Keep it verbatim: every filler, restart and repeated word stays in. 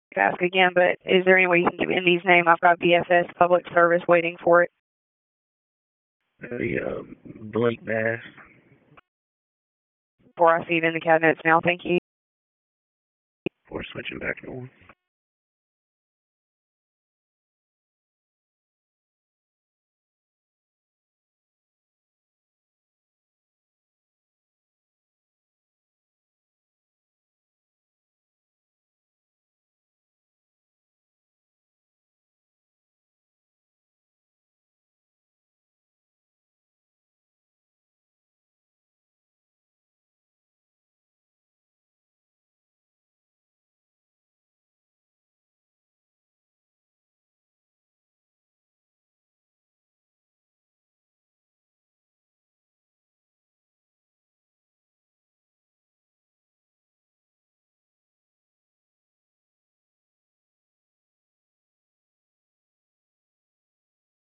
Ask again, but is there any way you can give Indy's name? I've got B F S Public Service waiting for it. The uh, Blake Bass. Before I see it in the cabinets now, thank you. We're switching back on.